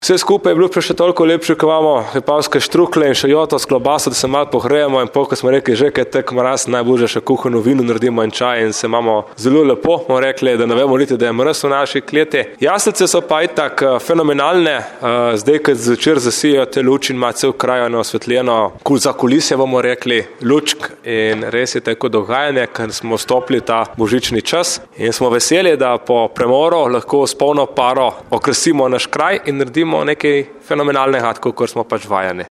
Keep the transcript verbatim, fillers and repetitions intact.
Vse skupaj je bilo pa še toliko lepše, ko imamo vipavske štrukle in še joto s klobaso, da se malo pohrejemo in pol, ko smo rekli, že kaj tek mraz, najbolje še kuhano vino naredimo in čaj in se imamo zelo lepo, bomo rekli, da ne vemo niti, da je mraz v naši kleti. Jaslice so pa itak fenomenalne, zdaj, kad zvečer zasijajo te luči in ima cel kraj osvetljeno, za kulisje bomo rekli, lučk in res je tako dogajanje, ker smo vstopili ta božični čas in smo veseli, da po premoru lahko s polno paro okrasimo naš kraj in naredimo nekaj fenomenalnega, kot smo pač vajeni.